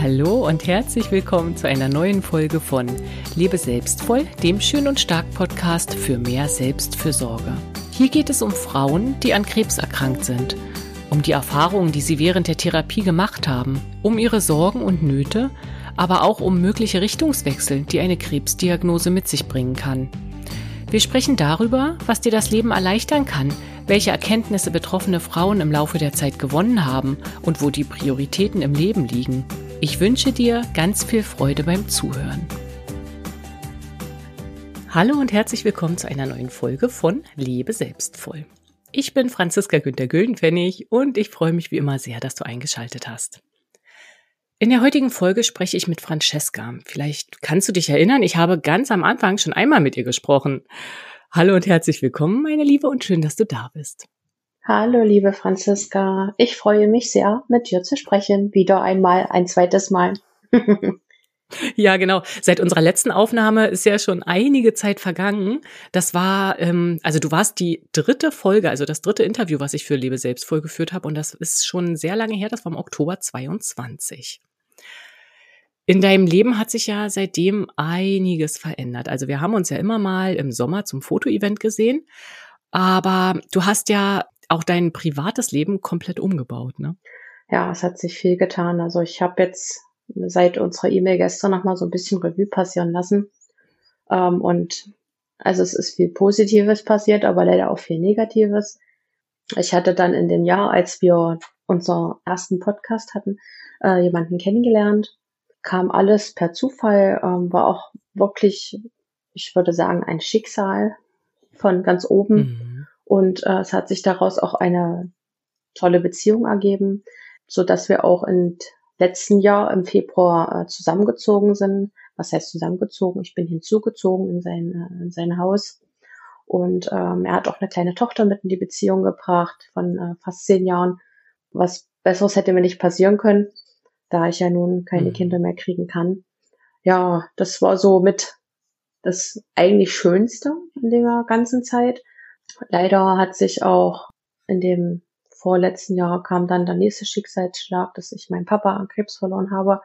Hallo und herzlich willkommen zu einer neuen Folge von Lebe selbstvoll, dem Schön und Stark Podcast für mehr Selbstfürsorge. Hier geht es um Frauen, die an Krebs erkrankt sind, um die Erfahrungen, die sie während der Therapie gemacht haben, um ihre Sorgen und Nöte, aber auch um mögliche Richtungswechsel, die eine Krebsdiagnose mit sich bringen kann. Wir sprechen darüber, was dir das Leben erleichtern kann, welche Erkenntnisse betroffene Frauen im Laufe der Zeit gewonnen haben und wo die Prioritäten im Leben liegen. Ich wünsche dir ganz viel Freude beim Zuhören. Hallo und herzlich willkommen zu einer neuen Folge von Lebe selbstvoll. Ich bin Franziska Günther-Güldenpfennig und ich freue mich wie immer sehr, dass du eingeschaltet hast. In der heutigen Folge spreche ich mit Francesca. Vielleicht kannst du dich erinnern, ich habe ganz am Anfang schon einmal mit ihr gesprochen. Hallo und herzlich willkommen, meine Liebe, und schön, dass du da bist. Hallo, liebe Franziska. Ich freue mich sehr, mit dir zu sprechen. Wieder einmal, ein zweites Mal. Ja, genau. Seit unserer letzten Aufnahme ist ja schon einige Zeit vergangen. Das war, also du warst die dritte Folge, also das dritte Interview, was ich für Lebe selbstvoll geführt habe. Und das ist schon sehr lange her, das war im Oktober 22. In deinem Leben hat sich ja seitdem einiges verändert. Also wir haben uns ja immer mal im Sommer zum Fotoevent gesehen, aber du hast ja auch dein privates Leben komplett umgebaut, ne? Ja, es hat sich viel getan. Also ich habe jetzt seit unserer E-Mail gestern nochmal so ein bisschen Revue passieren lassen. Und also es ist viel Positives passiert, aber leider auch viel Negatives. Ich hatte dann in dem Jahr, als wir unseren ersten Podcast hatten, jemanden kennengelernt. Kam alles per Zufall, war auch wirklich, ich würde sagen, ein Schicksal von ganz oben. Mhm. Und es hat sich daraus auch eine tolle Beziehung ergeben, so dass wir auch im letzten Jahr im Februar zusammengezogen sind. Was heißt zusammengezogen? Ich bin hinzugezogen in sein Haus. Und er hat auch eine kleine Tochter mit in die Beziehung gebracht von fast 10 Jahren. Was Besseres hätte mir nicht passieren können, da ich ja nun keine Kinder mehr kriegen kann. Ja, das war so mit das eigentlich Schönste in der ganzen Zeit. Leider hat sich auch in dem vorletzten Jahr kam dann der nächste Schicksalsschlag, dass ich meinen Papa an Krebs verloren habe,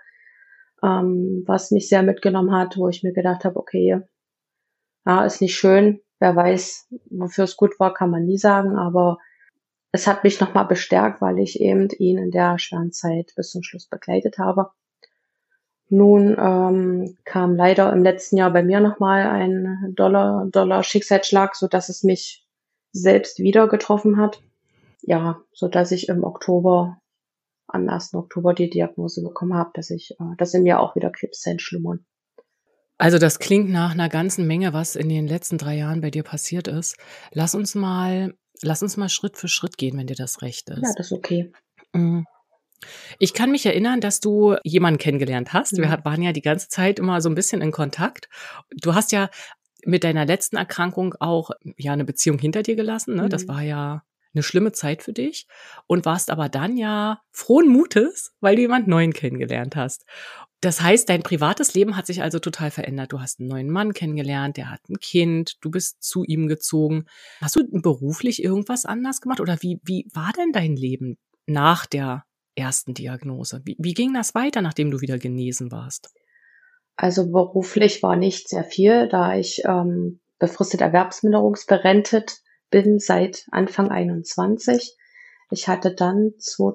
was mich sehr mitgenommen hat, wo ich mir gedacht habe, okay, ja, ist nicht schön. Wer weiß, wofür es gut war, kann man nie sagen, aber es hat mich nochmal bestärkt, weil ich eben ihn in der schweren Zeit bis zum Schluss begleitet habe. Nun kam leider im letzten Jahr bei mir nochmal ein doller Schicksalsschlag, so dass es mich selbst wieder getroffen hat. Ja, so dass ich am 1. Oktober die Diagnose bekommen habe, dass in mir auch wieder Krebszellen schlummern. Also das klingt nach einer ganzen Menge, was in den letzten 3 Jahren bei dir passiert ist. Lass uns mal Schritt für Schritt gehen, wenn dir das recht ist. Ja, das ist okay. Ich kann mich erinnern, dass du jemanden kennengelernt hast. Wir Mhm. waren ja die ganze Zeit immer so ein bisschen in Kontakt. Du hast ja mit deiner letzten Erkrankung auch ja eine Beziehung hinter dir gelassen, ne? Das Mhm. war ja eine schlimme Zeit für dich und warst aber dann ja frohen Mutes, weil du jemand Neuen kennengelernt hast. Das heißt, dein privates Leben hat sich also total verändert. Du hast einen neuen Mann kennengelernt, der hat ein Kind, du bist zu ihm gezogen. Hast du beruflich irgendwas anders gemacht oder wie war denn dein Leben nach der ersten Diagnose? Wie ging das weiter, nachdem du wieder genesen warst? Also beruflich war nicht sehr viel, da ich befristet erwerbsminderungsberentet bin seit Anfang 21. Ich hatte dann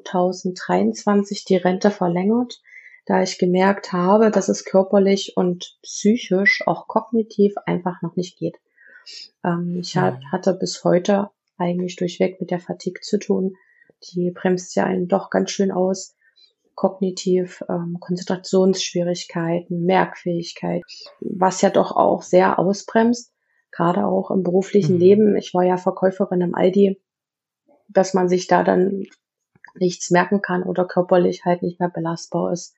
2023 die Rente verlängert, da ich gemerkt habe, dass es körperlich und psychisch, auch kognitiv einfach noch nicht geht. Ich hatte bis heute eigentlich durchweg mit der Fatigue zu tun. Die bremst ja einen doch ganz schön aus. Kognitiv, Konzentrationsschwierigkeiten, Merkfähigkeit, was ja doch auch sehr ausbremst, gerade auch im beruflichen Leben. Ich war ja Verkäuferin im Aldi, dass man sich da dann nichts merken kann oder körperlich halt nicht mehr belastbar ist.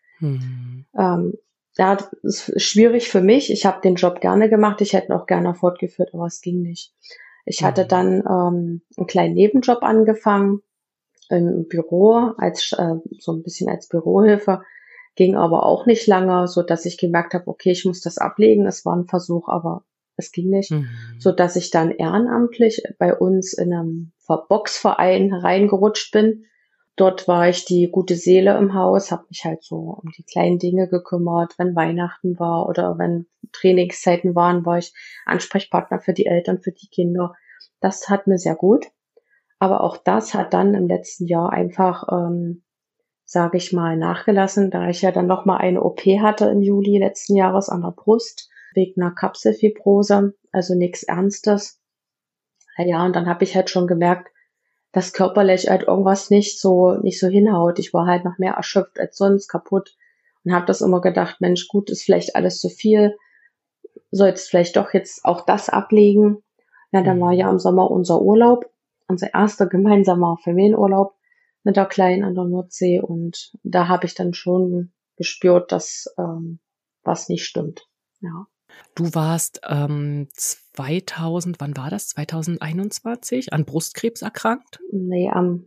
Ja, das ist schwierig für mich. Ich habe den Job gerne gemacht. Ich hätte ihn auch gerne fortgeführt, aber es ging nicht. Ich hatte dann einen kleinen Nebenjob angefangen im Büro so ein bisschen als Bürohilfe, ging aber auch nicht lange, so dass ich gemerkt habe, okay, ich muss das ablegen. Es war ein Versuch, aber es ging nicht, so dass ich dann ehrenamtlich bei uns in einem Boxverein reingerutscht bin. Dort war ich die gute Seele im Haus, habe mich halt so um die kleinen Dinge gekümmert. Wenn Weihnachten war oder wenn Trainingszeiten waren, war ich Ansprechpartner für die Eltern, für die Kinder. Das hat mir sehr gut. Aber auch das hat dann im letzten Jahr einfach, sage ich mal, nachgelassen, da ich ja dann noch mal eine OP hatte im Juli letzten Jahres an der Brust wegen einer Kapselfibrose, also nichts Ernstes. Ja, und dann habe ich halt schon gemerkt, dass körperlich halt irgendwas nicht so hinhaut. Ich war halt noch mehr erschöpft als sonst, kaputt und habe das immer gedacht, Mensch, gut, ist vielleicht alles zu viel, sollst vielleicht doch jetzt auch das ablegen. Ja, dann war ja im Sommer unser Urlaub, unser erster gemeinsamer Familienurlaub mit der Kleinen an der Nordsee und da habe ich dann schon gespürt, dass was nicht stimmt. Ja. Du warst 2000, wann war das? 2021 an Brustkrebs erkrankt? Nee, am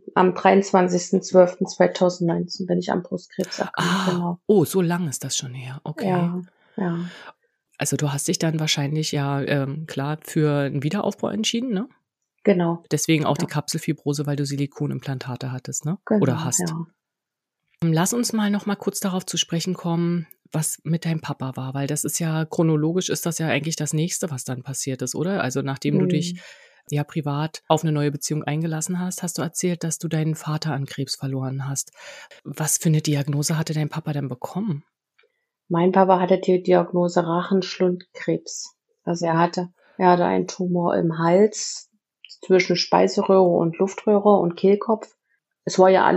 23.12.2019 bin ich an Brustkrebs erkrankt, genau. Oh, so lang ist das schon her. Okay. Ja, ja. Also du hast dich dann wahrscheinlich klar für einen Wiederaufbau entschieden, ne? Genau. Deswegen auch Ja. die Kapselfibrose, weil du Silikonimplantate hattest, ne? Genau, Oder hast. ja. Lass uns mal noch kurz darauf zu sprechen kommen, was mit deinem Papa war, weil das ist ja chronologisch ist das ja eigentlich das Nächste, was dann passiert ist, oder? Also nachdem du dich ja privat auf eine neue Beziehung eingelassen hast, hast du erzählt, dass du deinen Vater an Krebs verloren hast. Was für eine Diagnose hatte dein Papa denn bekommen? Mein Papa hatte die Diagnose Rachenschlundkrebs. Also er hatte einen Tumor im Hals zwischen Speiseröhre und Luftröhre und Kehlkopf. Das war ja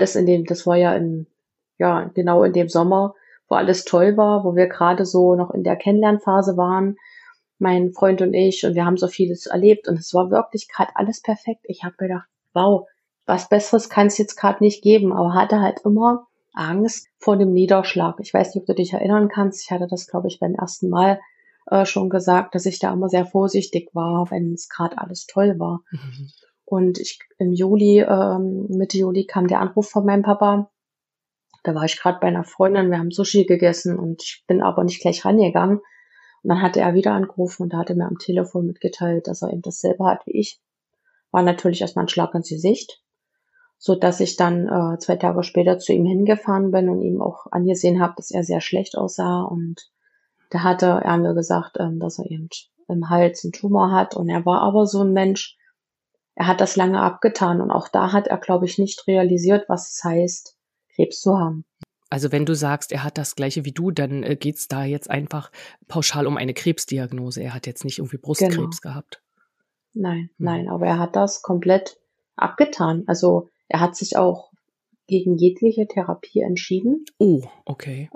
genau in dem Sommer, wo alles toll war, wo wir gerade so noch in der Kennenlernphase waren, mein Freund und ich, und wir haben so vieles erlebt und es war wirklich gerade alles perfekt. Ich habe gedacht, wow, was Besseres kann es jetzt gerade nicht geben, aber hatte halt immer Angst vor dem Niederschlag. Ich weiß nicht, ob du dich erinnern kannst. Ich hatte das, glaube ich, beim ersten Mal schon gesagt, dass ich da immer sehr vorsichtig war, wenn es gerade alles toll war. Mhm. Und im Juli, Mitte Juli kam der Anruf von meinem Papa. Da war ich gerade bei einer Freundin, wir haben Sushi gegessen und ich bin aber nicht gleich rangegangen. Und dann hatte er wieder angerufen und da hat er mir am Telefon mitgeteilt, dass er eben dasselbe hat wie ich. War natürlich erstmal ein Schlag ins Gesicht, so dass ich dann 2 Tage später zu ihm hingefahren bin und ihm auch angesehen habe, dass er sehr schlecht aussah. Und da hatte er mir gesagt, dass er eben im Hals einen Tumor hat. Und er war aber so ein Mensch, er hat das lange abgetan. Und auch da hat er, glaube ich, nicht realisiert, was es heißt, Krebs zu haben. Also wenn du sagst, er hat das Gleiche wie du, dann geht's da jetzt einfach pauschal um eine Krebsdiagnose. Er hat jetzt nicht irgendwie Brustkrebs gehabt. Nein, aber er hat das komplett abgetan. Also er hat sich auch gegen jegliche Therapie entschieden. Oh, okay.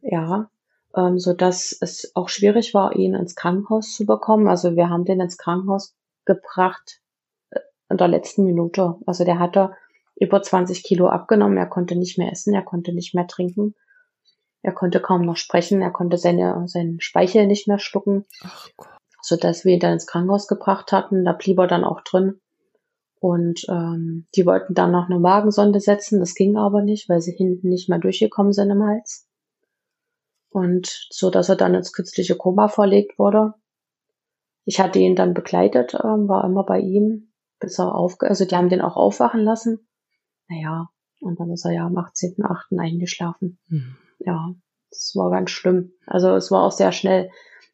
So dass es auch schwierig war, ihn ins Krankenhaus zu bekommen. Also wir haben den ins Krankenhaus gebracht in der letzten Minute. Also der hatte über 20 Kilo abgenommen. Er konnte nicht mehr essen, er konnte nicht mehr trinken. Er konnte kaum noch sprechen, er konnte seinen Speichel nicht mehr schlucken. Ach Gott. So dass wir ihn dann ins Krankenhaus gebracht hatten. Da blieb er dann auch drin. Und die wollten dann noch eine Magensonde setzen. Das ging aber nicht, weil sie hinten nicht mehr durchgekommen sind im Hals. Und so, dass er dann ins künstliche Koma verlegt wurde. Ich hatte ihn dann begleitet, war immer bei ihm, bis er also die haben den auch aufwachen lassen. Naja, und dann ist er ja am 18.8. eingeschlafen. Ja, das war ganz schlimm. Also es war auch sehr schnell.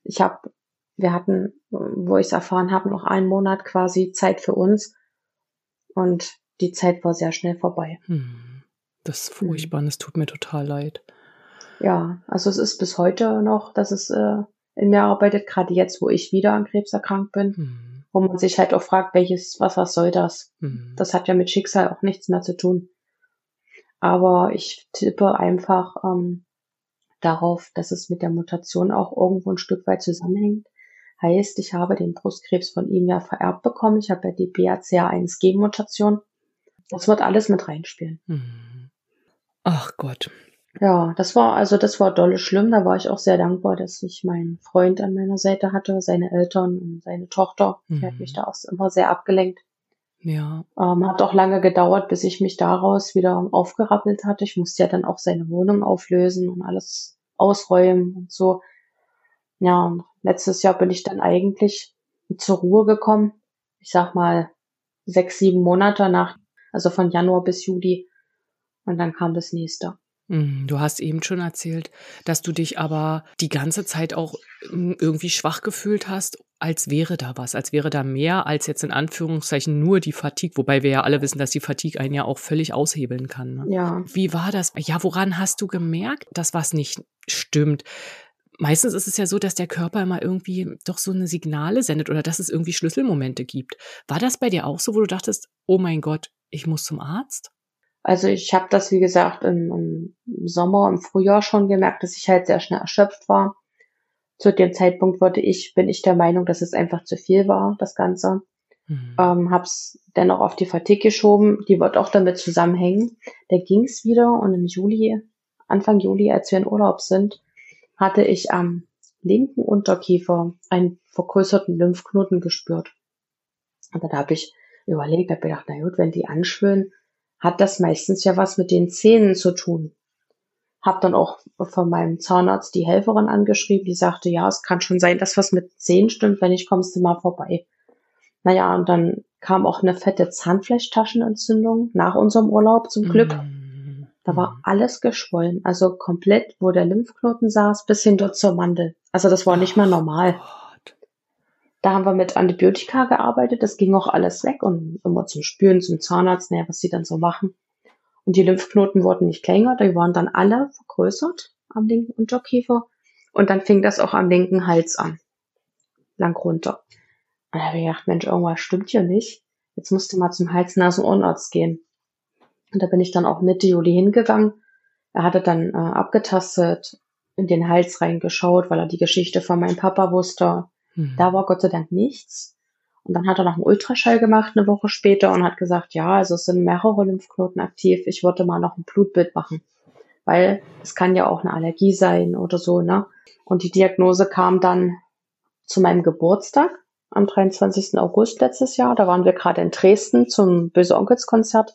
Wir hatten, wo ich es erfahren habe, noch 1 Monat quasi Zeit für uns. Und die Zeit war sehr schnell vorbei. Das ist furchtbar und es tut mir total leid. Ja, also es ist bis heute noch, dass es in mir arbeitet, gerade jetzt, wo ich wieder an Krebs erkrankt bin, wo man sich halt auch fragt, was soll das? Das hat ja mit Schicksal auch nichts mehr zu tun. Aber ich tippe einfach darauf, dass es mit der Mutation auch irgendwo ein Stück weit zusammenhängt. Heißt, ich habe den Brustkrebs von ihm ja vererbt bekommen. Ich habe ja die BRCA1-Gen-Mutation. Das wird alles mit reinspielen. Ach Gott. Ja, das war dolle schlimm. Da war ich auch sehr dankbar, dass ich meinen Freund an meiner Seite hatte, seine Eltern und seine Tochter. Die hat mich da auch immer sehr abgelenkt. Ja. Hat auch lange gedauert, bis ich mich daraus wieder aufgerappelt hatte. Ich musste ja dann auch seine Wohnung auflösen und alles ausräumen und so. Ja, und letztes Jahr bin ich dann eigentlich zur Ruhe gekommen. Ich sag mal 6, 7 Monate also von Januar bis Juli. Und dann kam das nächste. Du hast eben schon erzählt, dass du dich aber die ganze Zeit auch irgendwie schwach gefühlt hast, als wäre da was, als wäre da mehr als jetzt in Anführungszeichen nur die Fatigue, wobei wir ja alle wissen, dass die Fatigue einen ja auch völlig aushebeln kann. Ne? Ja, Wie war das? Ja, woran hast du gemerkt, dass was nicht stimmt? Meistens ist es ja so, dass der Körper immer irgendwie doch so eine Signale sendet oder dass es irgendwie Schlüsselmomente gibt. War das bei dir auch so, wo du dachtest, oh mein Gott, ich muss zum Arzt? also ich habe das, wie gesagt, im Sommer, im Frühjahr schon gemerkt, dass ich halt sehr schnell erschöpft war. Zu dem Zeitpunkt bin ich der Meinung, dass es einfach zu viel war, das Ganze. Mhm. Hab's dennoch auf die Fatigue geschoben. Die wird auch damit zusammenhängen. Da ging's wieder und im Juli, Anfang Juli, als wir in Urlaub sind, hatte ich am linken Unterkiefer einen vergrößerten Lymphknoten gespürt. Und dann habe ich überlegt, habe gedacht, na gut, wenn die anschwillen, hat das meistens ja was mit den Zähnen zu tun. Hab dann auch von meinem Zahnarzt die Helferin angeschrieben, die sagte, ja, es kann schon sein, dass was mit Zähnen stimmt, wenn nicht, kommst du mal vorbei. Naja, und dann kam auch eine fette Zahnfleischtaschenentzündung nach unserem Urlaub zum Glück. Da war alles geschwollen, also komplett, wo der Lymphknoten saß, bis hin dort zur Mandel. Also das war nicht mehr normal. Gott. Da haben wir mit Antibiotika gearbeitet, das ging auch alles weg und immer zum Spüren, zum Zahnarzt, naja, was die dann so machen. Und die Lymphknoten wurden nicht kleiner, die waren dann alle vergrößert am linken Unterkiefer. Und dann fing das auch am linken Hals an, lang runter. Und da habe ich gedacht, Mensch, irgendwas stimmt hier nicht. Jetzt musst du mal zum Hals-Nasen-Ohrenarzt gehen. Und da bin ich dann auch Mitte Juli hingegangen. Er hatte dann abgetastet, in den Hals reingeschaut, weil er die Geschichte von meinem Papa wusste. Da war Gott sei Dank nichts. Und dann hat er noch einen Ultraschall gemacht eine Woche später und hat gesagt, ja, also es sind mehrere Lymphknoten aktiv. Ich würde mal noch ein Blutbild machen, weil es kann ja auch eine Allergie sein oder so, ne? Und die Diagnose kam dann zu meinem Geburtstag am 23. August letztes Jahr. Da waren wir gerade in Dresden zum Böse Onkels Konzert.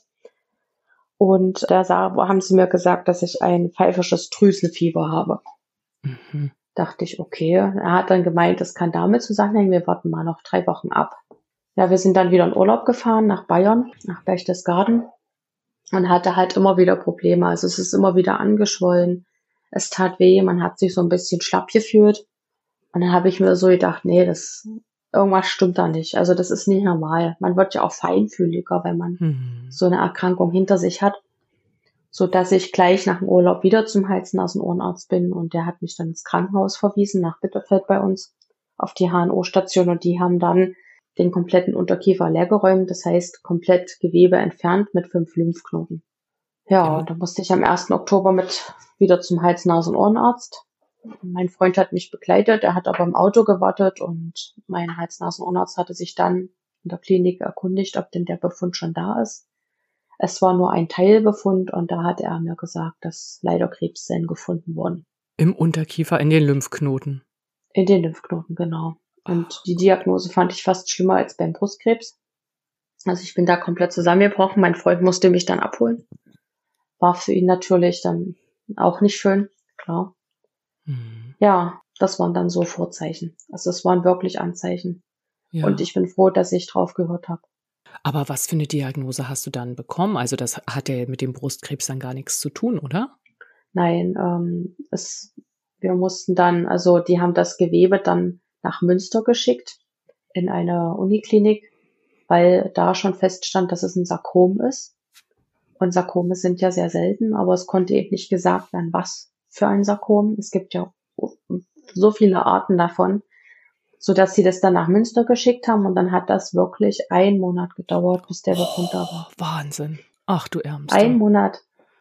Und haben sie mir gesagt, dass ich ein pfeifisches Drüsenfieber habe. Mhm. Dachte ich, okay. Er hat dann gemeint, das kann damit zusammenhängen, wir warten mal noch 3 Wochen ab. Ja, wir sind dann wieder in Urlaub gefahren nach Bayern, nach Berchtesgaden und hatte halt immer wieder Probleme. Also es ist immer wieder angeschwollen. Es tat weh, man hat sich so ein bisschen schlapp gefühlt. Und dann habe ich mir so gedacht, nee, irgendwas stimmt da nicht. Also das ist nicht normal. Man wird ja auch feinfühliger, wenn man so eine Erkrankung hinter sich hat. So dass ich gleich nach dem Urlaub wieder zum Hals-Nasen-Ohrenarzt bin und der hat mich dann ins Krankenhaus verwiesen, nach Bitterfeld bei uns, auf die HNO-Station und die haben dann den kompletten Unterkiefer leergeräumt, das heißt komplett Gewebe entfernt mit 5 Lymphknoten. Ja, und dann musste ich am 1. Oktober wieder zum Hals-Nasen-Ohrenarzt. Mein Freund hat mich begleitet, er hat aber im Auto gewartet und mein Hals-Nasen-Ohrenarzt hatte sich dann in der Klinik erkundigt, ob denn der Befund schon da ist. Es war nur ein Teilbefund und da hat er mir gesagt, dass leider Krebszellen gefunden wurden. Im Unterkiefer, in den Lymphknoten. In den Lymphknoten, genau. Und die Diagnose fand ich fast schlimmer als beim Brustkrebs. Also ich bin da komplett zusammengebrochen. Mein Freund musste mich dann abholen. War für ihn natürlich dann auch nicht schön, klar. Ja, das waren dann so Vorzeichen. Also es waren wirklich Anzeichen. Ja. Und ich bin froh, dass ich drauf gehört habe. Aber was für eine Diagnose hast du dann bekommen? Also das hat ja mit dem Brustkrebs dann gar nichts zu tun, oder? Nein, wir mussten dann, also die haben das Gewebe dann nach Münster geschickt in eine Uniklinik, weil da schon feststand, dass es ein Sarkom ist. Und Sarkome sind ja sehr selten, aber es konnte eben nicht gesagt werden, was für ein Sarkom. Es gibt ja so viele Arten davon, so dass sie das dann nach Münster geschickt haben und dann hat das wirklich 1 Monat gedauert, bis der Befund da war. Wahnsinn. Ach du Ärmste. 1 Monat.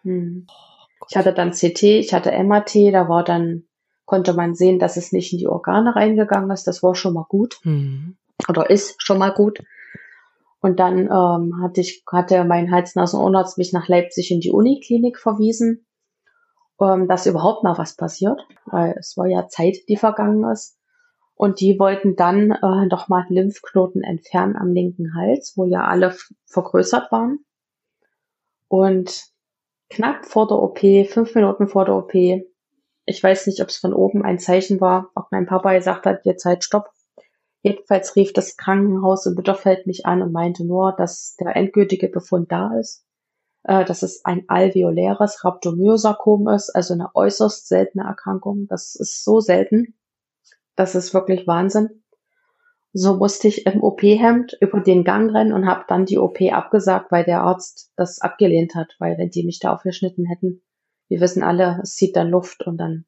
Ich hatte dann CT, ich hatte MRT, konnte man sehen, dass es nicht in die Organe reingegangen ist. Das war schon mal gut. Oder ist schon mal gut. Und dann hatte mein Hals-Nasen-Ohrenarzt mich nach Leipzig in die Uniklinik verwiesen, dass überhaupt mal was passiert, weil es war ja Zeit, die vergangen ist. Und die wollten dann doch mal Lymphknoten entfernen am linken Hals, wo ja alle vergrößert waren. Und knapp vor der OP, 5 Minuten vor der OP, ich weiß nicht, ob es von oben ein Zeichen war, ob mein Papa gesagt hat, jetzt halt Stopp. Jedenfalls rief das Krankenhaus in Bitterfeld mich an und meinte nur, dass der endgültige Befund da ist. dass es ein alveoläres Rhabdomyosarkom ist, also eine äußerst seltene Erkrankung. Das ist so selten, das ist wirklich Wahnsinn. So musste ich im OP-Hemd über den Gang rennen und habe dann die OP abgesagt, weil der Arzt das abgelehnt hat, weil wenn die mich da aufgeschnitten hätten, wir wissen alle, es zieht dann Luft und dann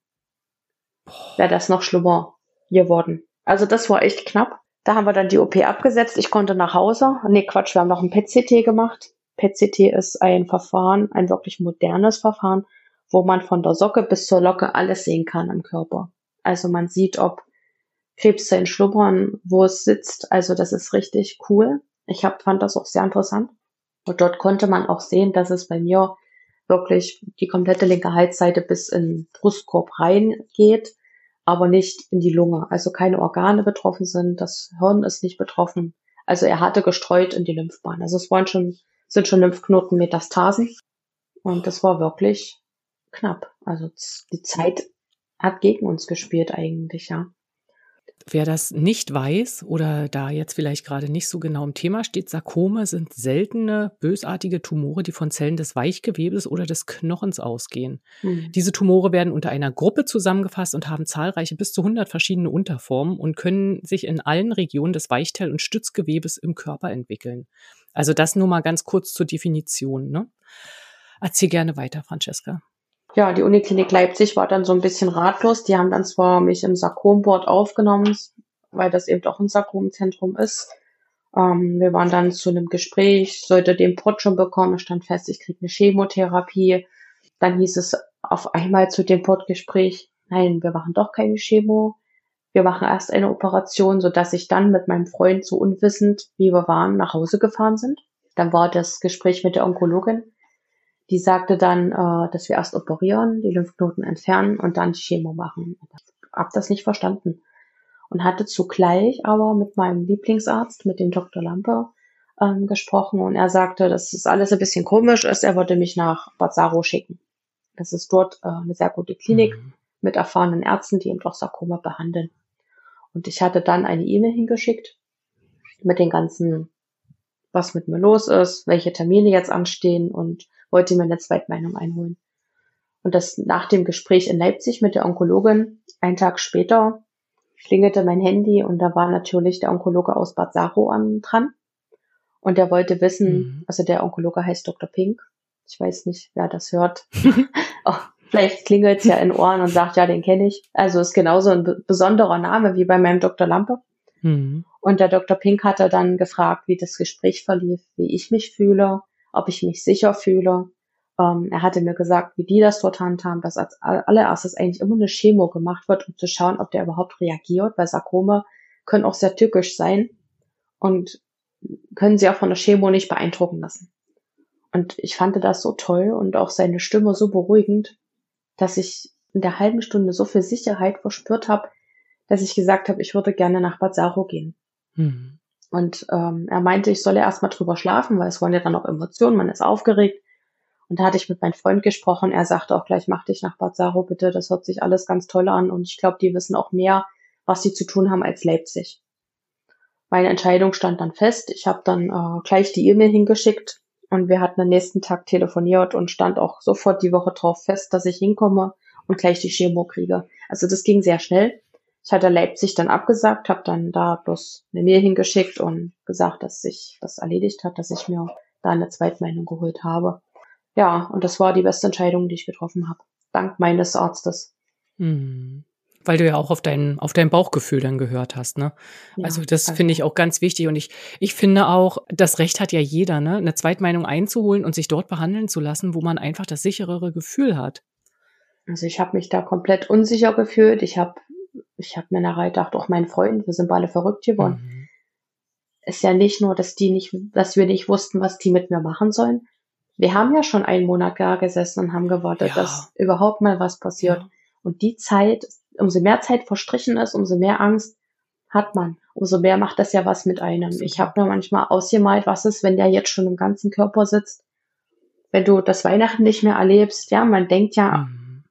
wäre das noch schlimmer geworden. Also das war echt knapp. Da haben wir dann die OP abgesetzt. Ich konnte nach Hause. Nee, Quatsch, wir haben noch ein PET-CT gemacht. PET-CT ist ein Verfahren, ein wirklich modernes Verfahren, wo man von der Socke bis zur Locke alles sehen kann am Körper. Also man sieht, ob Krebszellen schlummern, wo es sitzt. Also das ist richtig cool. Fand das auch sehr interessant. Und dort konnte man auch sehen, dass es bei mir wirklich die komplette linke Halsseite bis in den Brustkorb reingeht, aber nicht in die Lunge. Also keine Organe betroffen sind, das Hirn ist nicht betroffen. Also er hatte gestreut in die Lymphbahn. Also sind schon Lymphknotenmetastasen. Und das war wirklich knapp. Also die Zeit hat gegen uns gespielt eigentlich, ja. Wer das nicht weiß oder da jetzt vielleicht gerade nicht so genau im Thema steht, Sarkome sind seltene, bösartige Tumore, die von Zellen des Weichgewebes oder des Knochens ausgehen. Diese Tumore werden unter einer Gruppe zusammengefasst und haben zahlreiche bis zu 100 verschiedene Unterformen und können sich in allen Regionen des Weichteil- und Stützgewebes im Körper entwickeln. Also das nur mal ganz kurz zur Definition, ne? Erzähl gerne weiter, Francesca. Ja, die Uniklinik Leipzig war dann so ein bisschen ratlos. Die haben dann zwar mich im Sarkomboard aufgenommen, weil das eben auch ein Sarkomzentrum ist. Wir waren dann zu einem Gespräch, sollte den Port schon bekommen, es stand fest, ich kriege eine Chemotherapie. Dann hieß es auf einmal zu dem Portgespräch, nein, wir machen doch keine Chemo. Wir machen erst eine Operation, sodass ich dann mit meinem Freund so unwissend, wie wir waren, nach Hause gefahren sind. Dann war das Gespräch mit der Onkologin. Die sagte dann, dass wir erst operieren, die Lymphknoten entfernen und dann die Chemo machen. Ich habe das nicht verstanden und hatte zugleich aber mit meinem Lieblingsarzt, mit dem Dr. Lampe, gesprochen und er sagte, dass es alles ein bisschen komisch ist. Er würde mich nach Bad Saro schicken. Das ist dort eine sehr gute Klinik mit erfahrenen Ärzten, die eben auch Sarkome behandeln. Und ich hatte dann eine E-Mail hingeschickt mit den ganzen, was mit mir los ist, welche Termine jetzt anstehen und wollte mir eine Zweitmeinung einholen. Und das nach dem Gespräch in Leipzig mit der Onkologin, einen Tag später, klingelte mein Handy und da war natürlich der Onkologe aus Bad Saro dran. Und der wollte wissen, also der Onkologe heißt Dr. Pink. Ich weiß nicht, wer das hört. Oh, vielleicht klingelt es ja in Ohren und sagt, ja, den kenne ich. Also ist genauso ein besonderer Name wie bei meinem Dr. Lampe. Und der Dr. Pink hatte dann gefragt, wie das Gespräch verlief, wie ich mich fühle, ob ich mich sicher fühle. Er hatte mir gesagt, wie die das dort handhaben, dass als allererstes eigentlich immer eine Chemo gemacht wird, um zu schauen, ob der überhaupt reagiert, weil Sarkome können auch sehr tückisch sein und können sie auch von der Chemo nicht beeindrucken lassen. Und ich fand das so toll und auch seine Stimme so beruhigend, dass ich in der halben Stunde so viel Sicherheit verspürt habe, dass ich gesagt habe, ich würde gerne nach Bad Saro gehen. Und er meinte, ich solle erstmal drüber schlafen, weil es waren ja dann auch Emotionen, man ist aufgeregt. Und da hatte ich mit meinem Freund gesprochen, er sagte auch gleich, mach dich nach Bad Saro bitte, das hört sich alles ganz toll an und ich glaube, die wissen auch mehr, was sie zu tun haben als Leipzig. Meine Entscheidung stand dann fest, ich habe dann gleich die E-Mail hingeschickt und wir hatten am nächsten Tag telefoniert und stand auch sofort die Woche drauf fest, dass ich hinkomme und gleich die Chemo kriege. Also das ging sehr schnell. Ich hatte Leipzig dann abgesagt, habe dann da bloß eine Mail hingeschickt und gesagt, dass sich das erledigt hat, dass ich mir da eine Zweitmeinung geholt habe. Ja, und das war die beste Entscheidung, die ich getroffen habe, dank meines Arztes. Weil du ja auch auf dein Bauchgefühl dann gehört hast, ne? Ja, also das finde ich auch ganz wichtig und ich finde auch, das Recht hat ja jeder, ne, eine Zweitmeinung einzuholen und sich dort behandeln zu lassen, wo man einfach das sicherere Gefühl hat. Also ich habe mich da komplett unsicher gefühlt. Ich habe mir nachher gedacht, auch mein Freund, wir sind beide verrückt geworden. Ist ja nicht nur, dass wir nicht wussten, was die mit mir machen sollen. Wir haben ja schon einen Monat da gesessen und haben gewartet, dass überhaupt mal was passiert. Ja. Und die Zeit, umso mehr Zeit verstrichen ist, umso mehr Angst hat man. Umso mehr macht das ja was mit einem. Super. Ich habe mir manchmal ausgemalt, was ist, wenn der jetzt schon im ganzen Körper sitzt. Wenn du das Weihnachten nicht mehr erlebst, ja, man denkt ja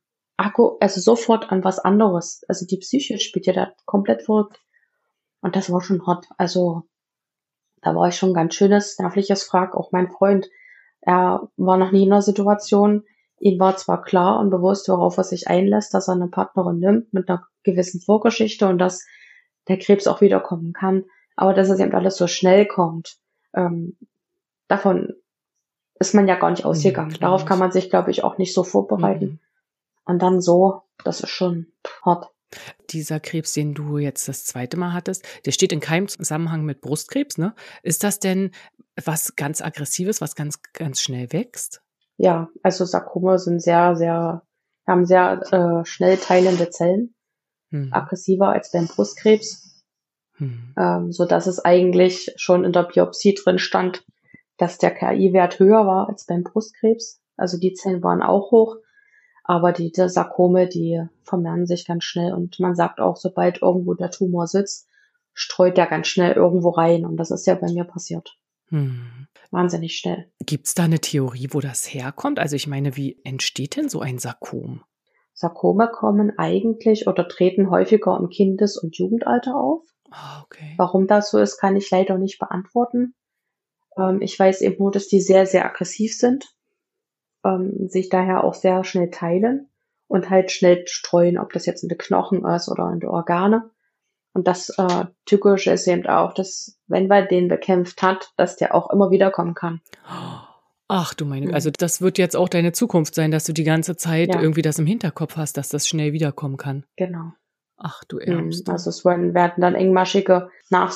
also sofort an was anderes. Also die Psyche spielt ja da komplett verrückt. Und das war schon hart. Also da war ich schon ganz schönes, nervliches Frag. Auch mein Freund, Er war noch nie in einer Situation, ihm war zwar klar und bewusst, worauf er sich einlässt, dass er eine Partnerin nimmt mit einer gewissen Vorgeschichte und dass der Krebs auch wiederkommen kann, aber dass es eben alles so schnell kommt, davon ist man ja gar nicht ausgegangen. klar Darauf kann nicht. man sich, glaube ich, auch nicht so vorbereiten. Und dann so, das ist schon hart. Dieser Krebs, den du jetzt das zweite Mal hattest, der steht in keinem Zusammenhang mit Brustkrebs, ne? Ist das denn was ganz Aggressives, was ganz, ganz schnell wächst? Ja, also Sarkome sind haben sehr schnell teilende Zellen, aggressiver als beim Brustkrebs, so dass es eigentlich schon in der Biopsie drin stand, dass der KI-Wert höher war als beim Brustkrebs. Also die Zellen waren auch hoch, aber die Sarkome, die vermehren sich ganz schnell und man sagt auch, sobald irgendwo der Tumor sitzt, streut der ganz schnell irgendwo rein und das ist ja bei mir passiert. Wahnsinnig schnell. Gibt es da eine Theorie, wo das herkommt? Also ich meine, wie entsteht denn so ein Sarkom? Sarkome kommen eigentlich oder treten häufiger im Kindes- und Jugendalter auf. Okay. Warum das so ist, kann ich leider nicht beantworten. Ich weiß eben nur, dass die sehr, sehr aggressiv sind, sich daher auch sehr schnell teilen und halt schnell streuen, ob das jetzt in den Knochen ist oder in die Organe. Und das Tückische ist eben auch, dass, wenn man den bekämpft hat, dass der auch immer wieder kommen kann. Ach du meine, also das wird jetzt auch deine Zukunft sein, dass du die ganze Zeit irgendwie das im Hinterkopf hast, dass das schnell wiederkommen kann. Genau. Ach du Ärmste. Also es werden dann engmaschige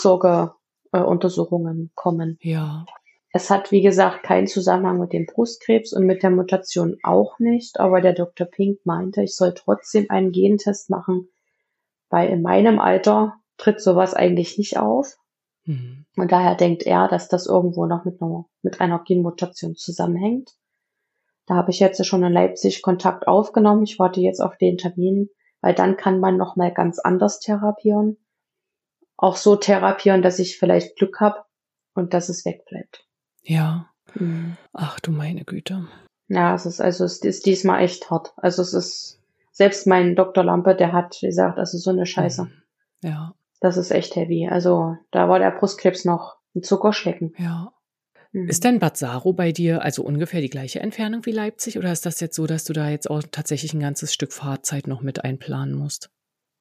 Nachsorgeuntersuchungen kommen. Ja. Es hat, wie gesagt, keinen Zusammenhang mit dem Brustkrebs und mit der Mutation auch nicht, aber der Dr. Pink meinte, ich soll trotzdem einen Gentest machen, weil in meinem Alter tritt sowas eigentlich nicht auf. Und daher denkt er, dass das irgendwo noch mit einer Genmutation zusammenhängt. Da habe ich jetzt schon in Leipzig Kontakt aufgenommen. Ich warte jetzt auf den Termin, weil dann kann man noch mal ganz anders therapieren. Auch so therapieren, dass ich vielleicht Glück habe und dass es wegbleibt. Ja. Ach du meine Güte. Ja, es ist diesmal echt hart. Also es ist, selbst mein Dr. Lampe, der hat gesagt, das ist so eine Scheiße. Ja. Das ist echt heavy. Also da war der Brustkrebs noch ein Zuckerschlecken. Ja. Ist denn Bad Saro bei dir also ungefähr die gleiche Entfernung wie Leipzig oder ist das jetzt so, dass du da jetzt auch tatsächlich ein ganzes Stück Fahrzeit noch mit einplanen musst?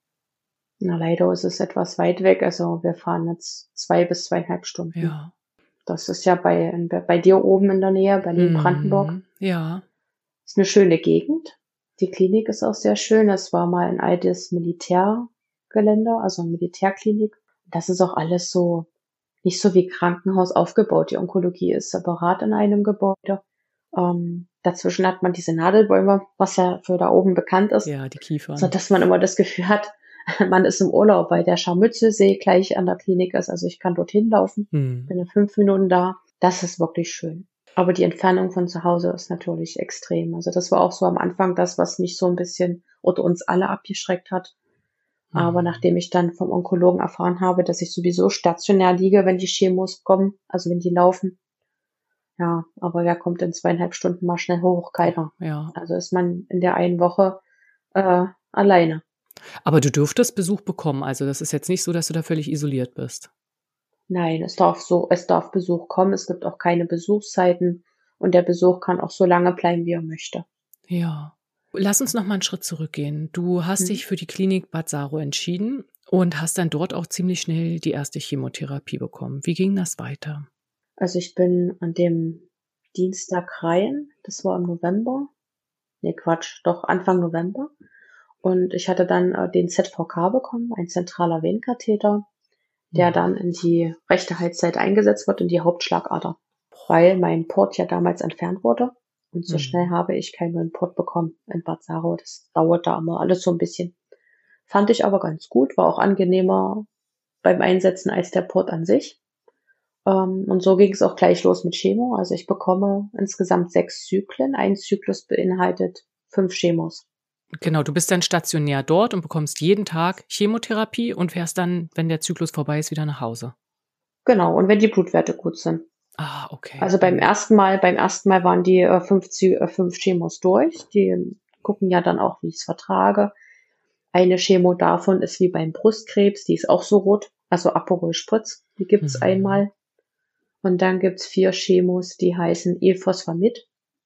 Na, leider ist es etwas weit weg. Also wir fahren jetzt 2 bis 2,5 Stunden. Ja. Das ist ja bei dir oben in der Nähe, Berlin-Brandenburg. Ja. Ist eine schöne Gegend. Die Klinik ist auch sehr schön. Das war mal ein altes Militärgelände, also eine Militärklinik. Das ist auch alles so, nicht so wie Krankenhaus aufgebaut. Die Onkologie ist separat in einem Gebäude. Dazwischen hat man diese Nadelbäume, was ja für da oben bekannt ist. Ja, die Kiefern. So dass man immer das Gefühl hat, man ist im Urlaub, weil der Scharmützelsee gleich an der Klinik ist. Also ich kann dorthin laufen, bin in 5 Minuten da. Das ist wirklich schön. Aber die Entfernung von zu Hause ist natürlich extrem. Also das war auch so am Anfang das, was mich so ein bisschen oder uns alle abgeschreckt hat. Aber nachdem ich dann vom Onkologen erfahren habe, dass ich sowieso stationär liege, wenn die Chemos kommen, also wenn die laufen. Ja, aber wer kommt in 2,5 Stunden mal schnell hoch? Keiner. Ja. Also ist man in der einen Woche alleine. Aber du dürftest Besuch bekommen. Also das ist jetzt nicht so, dass du da völlig isoliert bist. Nein, es darf Besuch kommen. Es gibt auch keine Besuchszeiten und der Besuch kann auch so lange bleiben, wie er möchte. Ja. Lass uns noch mal einen Schritt zurückgehen. Du hast dich für die Klinik Bad Saro entschieden und hast dann dort auch ziemlich schnell die erste Chemotherapie bekommen. Wie ging das weiter? Also ich bin an dem Dienstag rein. Das war im November. Nee, Quatsch, doch Anfang November. Und ich hatte dann den ZVK bekommen, ein zentraler Venenkatheter, der dann in die rechte Halsseite eingesetzt wird, in die Hauptschlagader, weil mein Port ja damals entfernt wurde. Und so schnell habe ich keinen neuen Port bekommen in Bad Saro. Das dauert da immer alles so ein bisschen. Fand ich aber ganz gut, war auch angenehmer beim Einsetzen als der Port an sich. Und so ging es auch gleich los mit Chemo. Also ich bekomme insgesamt 6 Zyklen. Ein Zyklus beinhaltet 5 Chemos. Genau, du bist dann stationär dort und bekommst jeden Tag Chemotherapie und fährst dann, wenn der Zyklus vorbei ist, wieder nach Hause. Genau, und wenn die Blutwerte gut sind. Ah, okay. Also beim ersten Mal waren die 5 Chemos durch. Die gucken ja dann auch, wie ich es vertrage. Eine Chemo davon ist wie beim Brustkrebs, die ist auch so rot, also Aperol Spritz, die gibt's einmal. Und dann gibt's 4 Chemos, die heißen Efosfamid.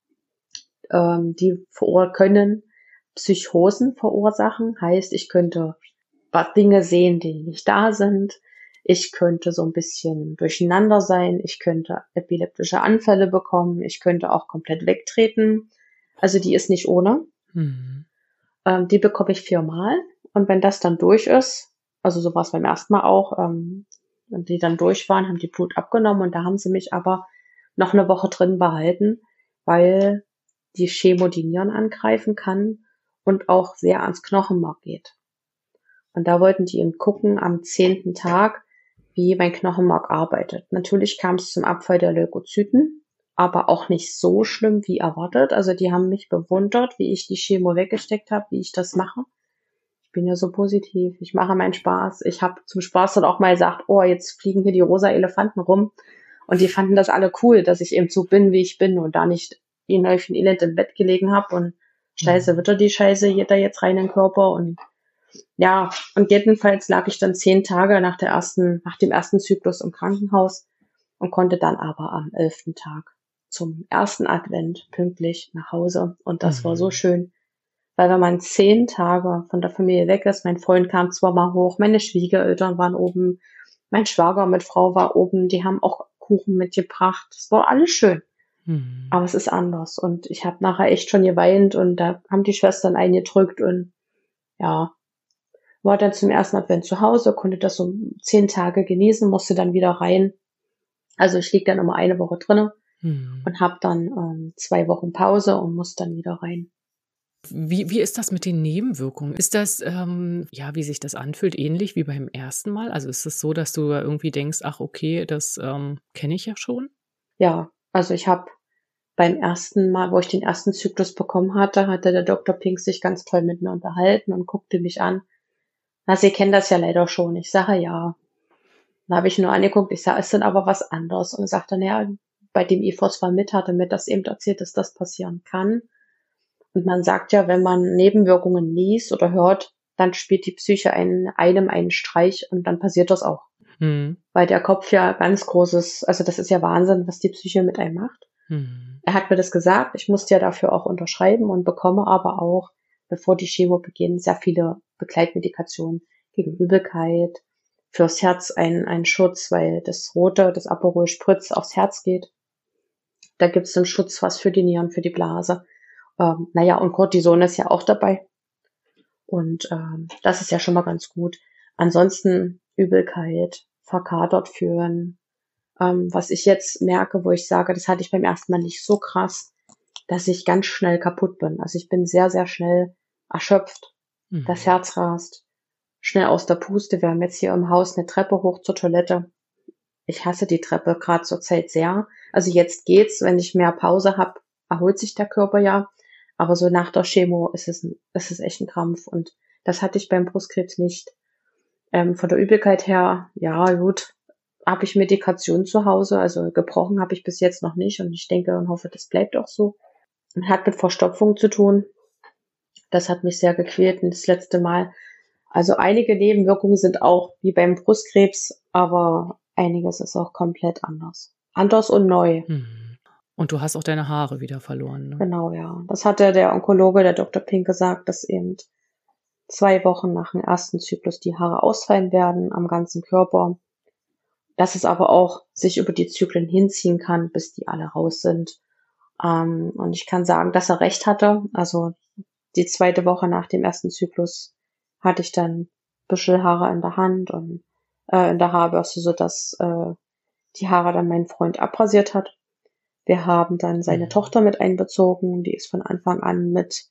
Die können Psychosen verursachen. Heißt, ich könnte Dinge sehen, die nicht da sind. Ich könnte so ein bisschen durcheinander sein. Ich könnte epileptische Anfälle bekommen. Ich könnte auch komplett wegtreten. Also die ist nicht ohne. Mhm. Die bekomme ich 4-mal. Und wenn das dann durch ist, also so war es beim ersten Mal auch, und die dann durch waren, haben die Blut abgenommen und da haben sie mich aber noch eine Woche drin behalten, weil die Chemo die Nieren angreifen kann und auch sehr ans Knochenmark geht. Und da wollten die eben gucken am 10. Tag, wie mein Knochenmark arbeitet. Natürlich kam es zum Abfall der Leukozyten, aber auch nicht so schlimm wie erwartet. Also die haben mich bewundert, wie ich die Chemo weggesteckt habe, wie ich das mache. Ich bin ja so positiv, ich mache meinen Spaß. Ich habe zum Spaß dann auch mal gesagt, oh, jetzt fliegen hier die rosa Elefanten rum. Und die fanden das alle cool, dass ich eben so bin, wie ich bin und da nicht wie ein Häufchen Elend im Bett gelegen habe und scheiße, wird die Scheiße geht da jetzt rein in den Körper und ja, und jedenfalls lag ich dann 10 Tage nach dem ersten Zyklus im Krankenhaus und konnte dann aber am 11. Tag zum ersten Advent pünktlich nach Hause. Und das war so schön, weil wenn man 10 Tage von der Familie weg ist, mein Freund kam zwar mal hoch, meine Schwiegereltern waren oben, mein Schwager mit Frau war oben, die haben auch Kuchen mitgebracht. Es war alles schön. Mhm. Aber es ist anders. Und ich habe nachher echt schon geweint und da haben die Schwestern eingedrückt und ja, war dann zum ersten Advent zu Hause, konnte das so 10 Tage genießen, musste dann wieder rein. Also ich lieg dann immer eine Woche drinne und habe dann 2 Wochen Pause und muss dann wieder rein. Wie ist das mit den Nebenwirkungen? Ist das, ja, wie sich das anfühlt, ähnlich wie beim ersten Mal? Also ist es so, dass du irgendwie denkst, ach okay, das kenne ich ja schon? Ja, also ich habe beim ersten Mal, wo ich den ersten Zyklus bekommen hatte, hatte der Dr. Pink sich ganz toll mit mir unterhalten und guckte mich an. Na, Sie kennen das ja leider schon. Ich sage ja. Dann habe ich nur angeguckt, ich sage, ist denn aber was anderes? Und er sagte, naja, bei dem Efosfamid hat er mir das eben erzählt, dass das passieren kann. Und man sagt ja, wenn man Nebenwirkungen liest oder hört, dann spielt die Psyche einem einen Streich und dann passiert das auch. Mhm. Weil der Kopf ja ganz großes, also das ist ja Wahnsinn, was die Psyche mit einem macht. Mhm. Er hat mir das gesagt, ich musste ja dafür auch unterschreiben und bekomme aber auch, bevor die Chemo beginnt, sehr viele Begleitmedikationen gegen Übelkeit, fürs Herz ein Schutz, weil das Rote, das Aperol Spritz aufs Herz geht. Da gibt es einen Schutz was für die Nieren, für die Blase. Naja, und Cortison ist ja auch dabei. Und das ist ja schon mal ganz gut. Ansonsten Übelkeit, verkatert fühlen. Was ich jetzt merke, wo ich sage, das hatte ich beim ersten Mal nicht so krass, dass ich ganz schnell kaputt bin. Also ich bin sehr, sehr schnell erschöpft. Das Herz rast. Schnell aus der Puste. Wir haben jetzt hier im Haus eine Treppe hoch zur Toilette. Ich hasse die Treppe gerade zur Zeit sehr. Also jetzt geht's, wenn ich mehr Pause habe, erholt sich der Körper ja. Aber so nach der Chemo ist es echt ein Krampf. Und das hatte ich beim Brustkrebs nicht. Von der Übelkeit her, ja gut, habe ich Medikation zu Hause. Also gebrochen habe ich bis jetzt noch nicht. Und ich denke und hoffe, das bleibt auch so. Hat mit Verstopfung zu tun. Das hat mich sehr gequält. Und das letzte Mal. Also einige Nebenwirkungen sind auch wie beim Brustkrebs, aber einiges ist auch komplett anders. Anders und neu. Mhm. Und du hast auch deine Haare wieder verloren, ne? Genau, ja. Das hatte der Onkologe, der Dr. Pink, gesagt, dass eben 2 Wochen nach dem ersten Zyklus die Haare ausfallen werden am ganzen Körper. Dass es aber auch sich über die Zyklen hinziehen kann, bis die alle raus sind. Und ich kann sagen, dass er recht hatte. Also die 2. Woche nach dem ersten Zyklus hatte ich dann Büschelhaare in der Hand und in der Haarbürste, sodass die Haare dann mein Freund abrasiert hat. Wir haben dann seine Tochter mit einbezogen, die ist von Anfang an mit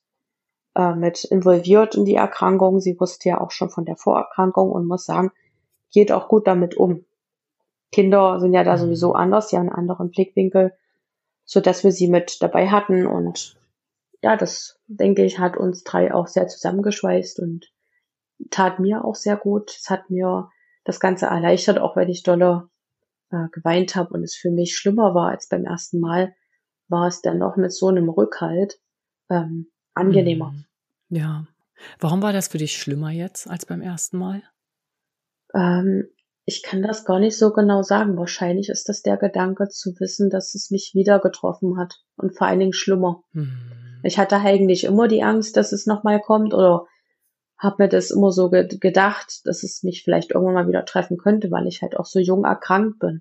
involviert in die Erkrankung. Sie wusste ja auch schon von der Vorerkrankung und muss sagen, geht auch gut damit um. Kinder sind ja da sowieso anders, sie haben einen anderen Blickwinkel, so dass wir sie mit dabei hatten und ja, das, denke ich, hat uns 3 auch sehr zusammengeschweißt und tat mir auch sehr gut. Es hat mir das Ganze erleichtert, auch wenn ich dolle geweint habe und es für mich schlimmer war als beim ersten Mal, war es dann noch mit so einem Rückhalt angenehmer. Ja. Warum war das für dich schlimmer jetzt als beim ersten Mal? Ähm, Ich kann das gar nicht so genau sagen. Wahrscheinlich ist das der Gedanke zu wissen, dass es mich wieder getroffen hat und vor allen Dingen schlimmer. Hm. Ich hatte eigentlich immer die Angst, dass es nochmal kommt oder habe mir das immer so gedacht, dass es mich vielleicht irgendwann mal wieder treffen könnte, weil ich halt auch so jung erkrankt bin.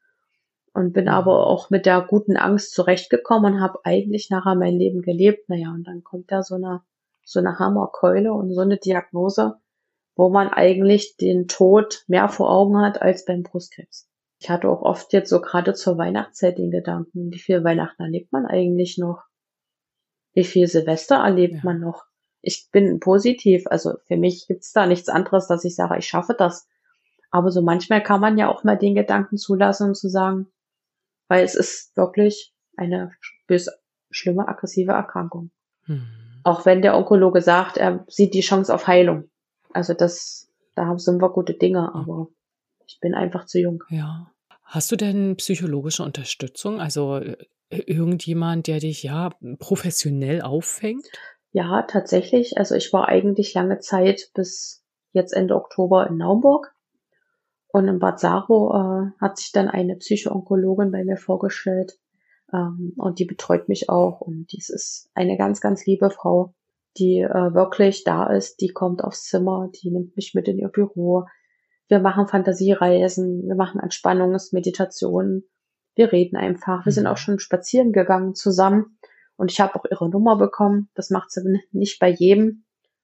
Und bin aber auch mit der guten Angst zurechtgekommen und habe eigentlich nachher mein Leben gelebt. Naja, und dann kommt da so eine Hammerkeule und so eine Diagnose, wo man eigentlich den Tod mehr vor Augen hat als beim Brustkrebs. Ich hatte auch oft jetzt so gerade zur Weihnachtszeit den Gedanken, wie viel Weihnachten erlebt man eigentlich noch? Wie viel Silvester erlebt man Ja. noch? Ich bin positiv, also für mich gibt's da nichts anderes, dass ich sage, ich schaffe das. Aber so manchmal kann man ja auch mal den Gedanken zulassen und zu sagen, weil es ist wirklich eine schlimme, aggressive Erkrankung. Hm. Auch wenn der Onkologe sagt, er sieht die Chance auf Heilung. Also sind wir gute Dinge, aber ich bin einfach zu jung. Ja. Hast du denn psychologische Unterstützung? Also irgendjemand, der dich ja professionell auffängt? Ja, tatsächlich. Also ich war eigentlich lange Zeit bis jetzt Ende Oktober in Naumburg. Und in Bad Saro hat sich dann eine Psycho-Onkologin bei mir vorgestellt. Und die betreut mich auch. Und dies ist eine ganz, ganz liebe Frau, die wirklich da ist. Die kommt aufs Zimmer, die nimmt mich mit in ihr Büro. Wir machen Fantasiereisen, wir machen Entspannungsmeditationen. Wir reden einfach. Wir sind auch Mhm. schon spazieren gegangen zusammen. Und ich habe auch ihre Nummer bekommen. Das macht sie nicht bei jedem,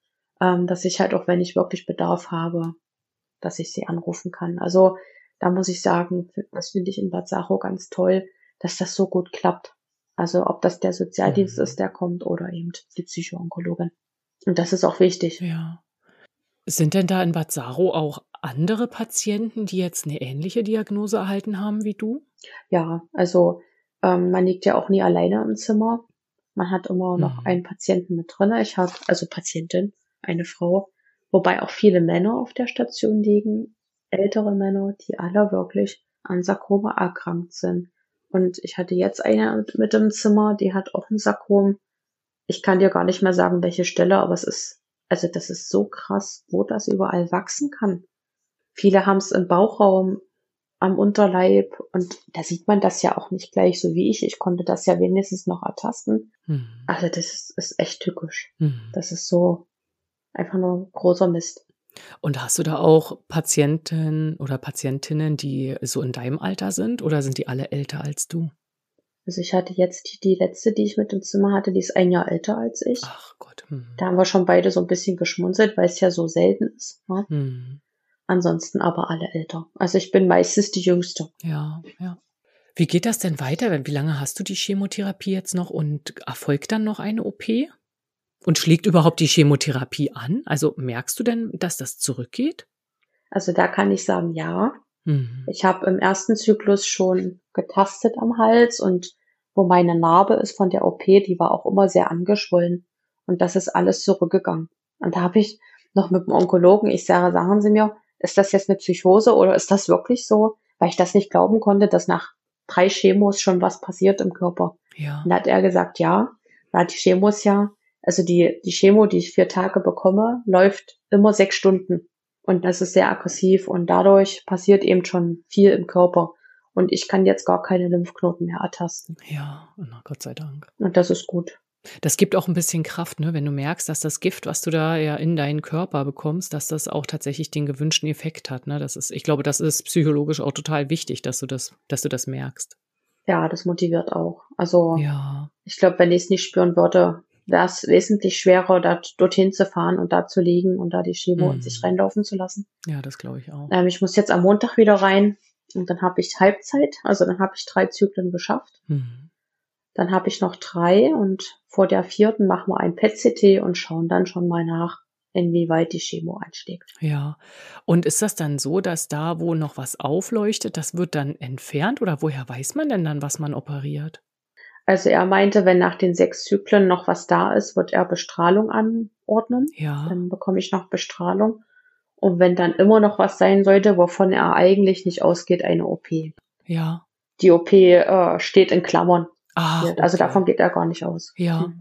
dass ich halt auch, wenn ich wirklich Bedarf habe, dass ich sie anrufen kann. Also da muss ich sagen, das finde ich in Bad Saro ganz toll, dass das so gut klappt. Also ob das der Sozialdienst ist, Mhm. der kommt, oder eben die Psychoonkologin. Und das ist auch wichtig. Ja. Sind denn da in Bad Saro auch andere Patienten, die jetzt eine ähnliche Diagnose erhalten haben wie du? Ja, also man liegt ja auch nie alleine im Zimmer. Man hat immer noch Mhm. einen Patienten mit drinne. Ich habe, also Patientin, eine Frau, wobei auch viele Männer auf der Station liegen, ältere Männer, die alle wirklich an Sarkoma erkrankt sind. Und ich hatte jetzt eine mit im Zimmer, die hat auch ein Sarkom. Ich kann dir gar nicht mehr sagen, welche Stelle, aber also das ist so krass, wo das überall wachsen kann. Viele haben es im Bauchraum, am Unterleib, und da sieht man das ja auch nicht gleich so wie ich. Ich konnte das ja wenigstens noch ertasten. Mhm. Also das ist echt tückisch. Mhm. Das ist so einfach nur großer Mist. Und hast du da auch Patienten oder Patientinnen, die so in deinem Alter sind oder sind die alle älter als du? Also ich hatte jetzt die letzte, die ich mit im Zimmer hatte, die ist ein Jahr älter als ich. Ach Gott. Mhm. Da haben wir schon beide so ein bisschen geschmunzelt, weil es ja so selten ist. Ne? Mhm. Ansonsten aber alle älter. Also ich bin meistens die Jüngste. Ja, ja. Wie geht das denn weiter? Wie lange hast du die Chemotherapie jetzt noch und erfolgt dann noch eine OP? Und schlägt überhaupt die Chemotherapie an? Also merkst du denn, dass das zurückgeht? Also da kann ich sagen, ja. Mhm. Ich habe im ersten Zyklus schon getastet am Hals, und wo meine Narbe ist von der OP, die war auch immer sehr angeschwollen. Und das ist alles zurückgegangen. Und da habe ich noch mit dem Onkologen, ich sage, sagen Sie mir, ist das jetzt eine Psychose oder ist das wirklich so? Weil ich das nicht glauben konnte, dass nach 3 Chemos schon was passiert im Körper. Und Ja. da hat er gesagt, ja, da die Chemos ja, also die Chemo, die ich 4 Tage bekomme, läuft immer 6 Stunden. Und das ist sehr aggressiv und dadurch passiert eben schon viel im Körper. Und ich kann jetzt gar keine Lymphknoten mehr ertasten. Ja, na Gott sei Dank. Und das ist gut. Das gibt auch ein bisschen Kraft, ne, wenn du merkst, dass das Gift, was du da ja in deinen Körper bekommst, dass das auch tatsächlich den gewünschten Effekt hat, ne? Ich glaube, das ist psychologisch auch total wichtig, dass du das merkst. Ja, das motiviert auch. Also Ja. ich glaube, wenn ich es nicht spüren würde, wäre es wesentlich schwerer, dorthin zu fahren und da zu liegen und da die Chemo in sich Mhm. reinlaufen zu lassen. Ja, das glaube ich auch. Ich muss jetzt am Montag wieder rein und dann habe ich Halbzeit. Also dann habe ich 3 Zyklen geschafft. Mhm. Dann habe ich noch 3 und vor der 4. machen wir ein PET-CT und schauen dann schon mal nach, inwieweit die Chemo einschlägt. Ja. Und ist das dann so, dass da, wo noch was aufleuchtet, das wird dann entfernt oder woher weiß man denn dann, was man operiert? Also er meinte, wenn nach den 6 Zyklen noch was da ist, wird er Bestrahlung anordnen. Ja, Dann bekomme ich noch Bestrahlung. Und wenn dann immer noch was sein sollte, wovon er eigentlich nicht ausgeht, eine OP. ja. Die OP steht in Klammern. Ach, Also davon okay. geht er gar nicht aus. Ja.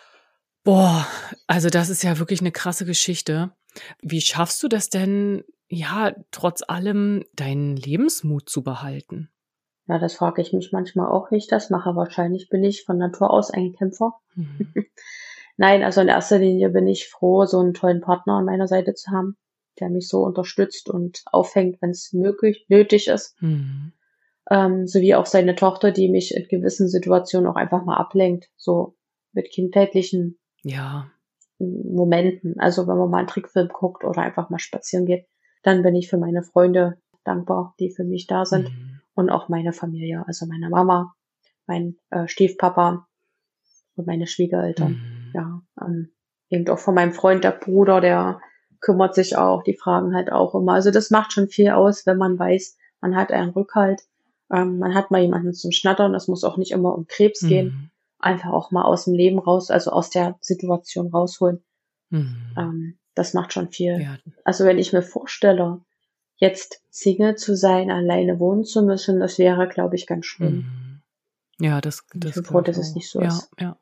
Boah, also das ist ja wirklich eine krasse Geschichte. Wie schaffst du das denn, ja, trotz allem deinen Lebensmut zu behalten? Ja, das frage ich mich manchmal auch, wie ich das mache. Wahrscheinlich bin ich von Natur aus ein Kämpfer. Mhm. Nein, also in erster Linie bin ich froh, so einen tollen Partner an meiner Seite zu haben, der mich so unterstützt und auffängt, wenn es nötig ist. Mhm. Sowie auch seine Tochter, die mich in gewissen Situationen auch einfach mal ablenkt, so mit kindheitlichen Ja. Momenten. Also wenn man mal einen Trickfilm guckt oder einfach mal spazieren geht, dann bin ich für meine Freunde dankbar, die für mich da sind Mhm. und auch meine Familie, also meine Mama, mein Stiefpapa und meine Schwiegereltern. Mhm. Ja, eben auch von meinem Freund, der Bruder, der kümmert sich auch, die fragen halt auch immer. Also das macht schon viel aus, wenn man weiß, man hat einen Rückhalt, man hat mal jemanden zum Schnattern, das muss auch nicht immer um Krebs gehen, Mhm. einfach auch mal aus dem Leben raus, also aus der Situation rausholen. Mhm. Das macht schon viel. Ja. Also wenn ich mir vorstelle, jetzt Single zu sein, alleine wohnen zu müssen, das wäre, glaube ich, ganz schlimm. Mhm. Ja, das Und ich bin froh, glaube dass ich es auch. nicht so Ja, ist. ja.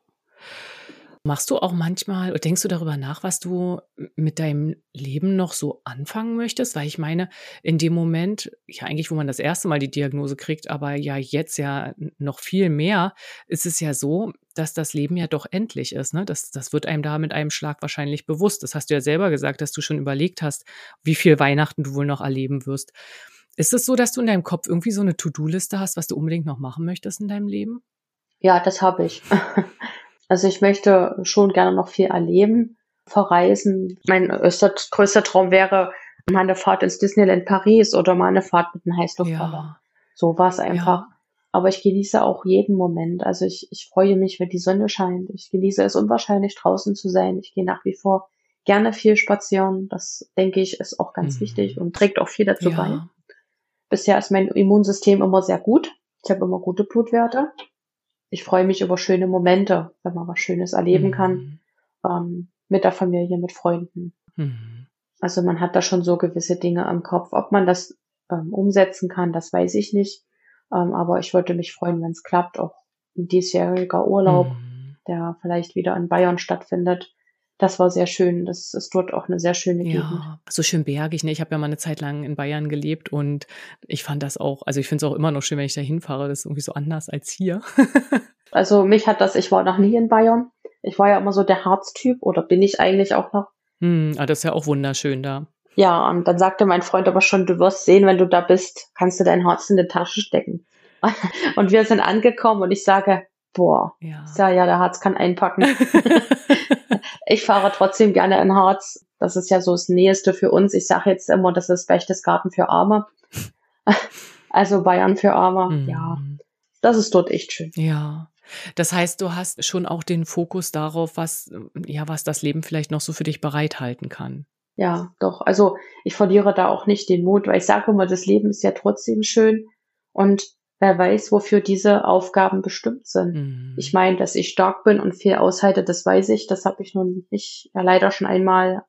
Machst du auch manchmal oder denkst du darüber nach, was du mit deinem Leben noch so anfangen möchtest? Weil ich meine, in dem Moment, ja eigentlich, wo man das erste Mal die Diagnose kriegt, aber ja jetzt ja noch viel mehr, ist es ja so, dass das Leben ja doch endlich ist, ne? Das wird einem da mit einem Schlag wahrscheinlich bewusst. Das hast du ja selber gesagt, dass du schon überlegt hast, wie viel Weihnachten du wohl noch erleben wirst. Ist es so, dass du in deinem Kopf irgendwie so eine To-do-Liste hast, was du unbedingt noch machen möchtest in deinem Leben? Ja, das habe ich. Also ich möchte schon gerne noch viel erleben, verreisen. Mein größter Traum wäre mal eine Fahrt ins Disneyland Paris oder mal eine Fahrt mit einem Heißluftballon. Ja, So war es einfach. ja. Aber ich genieße auch jeden Moment. Also ich freue mich, wenn die Sonne scheint. Ich genieße es unwahrscheinlich, draußen zu sein. Ich gehe nach wie vor gerne viel spazieren. Das, denke ich, ist auch ganz wichtig Mhm. und trägt auch viel dazu bei. Ja. Bisher ist mein Immunsystem immer sehr gut. Ich habe immer gute Blutwerte. Ich freue mich über schöne Momente, wenn man was Schönes erleben kann, Mhm. mit der Familie, mit Freunden. Mhm. Also man hat da schon so gewisse Dinge im Kopf. Ob man das umsetzen kann, das weiß ich nicht. Aber ich würde mich freuen, wenn es klappt. Auch ein diesjähriger Urlaub, Mhm. der vielleicht wieder in Bayern stattfindet. Das war sehr schön. Das ist dort auch eine sehr schöne Gegend. Ja, so schön bergig, ne? Ich habe ja mal eine Zeit lang in Bayern gelebt und ich fand das auch also, ich finde es auch immer noch schön, wenn ich da hinfahre. Das ist irgendwie so anders als hier. Also ich war noch nie in Bayern. Ich war ja immer so der Harztyp oder bin ich eigentlich auch noch. Das ist ja auch wunderschön da. Ja, und dann sagte mein Freund aber schon, du wirst sehen, wenn du da bist, kannst du dein Herz in die Tasche stecken. Und wir sind angekommen und ich sage, boah, Ja. ja, der Harz kann einpacken. Ich fahre trotzdem gerne in Harz. Das ist ja so das Näheste für uns. Ich sage jetzt immer, das ist Berchtesgaden für Arme. Also Bayern für Arme. Ja, Mhm. das ist dort echt schön. Ja. Das heißt, du hast schon auch den Fokus darauf, was das Leben vielleicht noch so für dich bereithalten kann. Ja, doch. Also ich verliere da auch nicht den Mut, weil ich sage immer, das Leben ist ja trotzdem schön und wer weiß, wofür diese Aufgaben bestimmt sind. Ich Mhm. meine, dass ich stark bin und viel aushalte, das weiß ich. Das habe ich nun nicht ja, leider schon einmal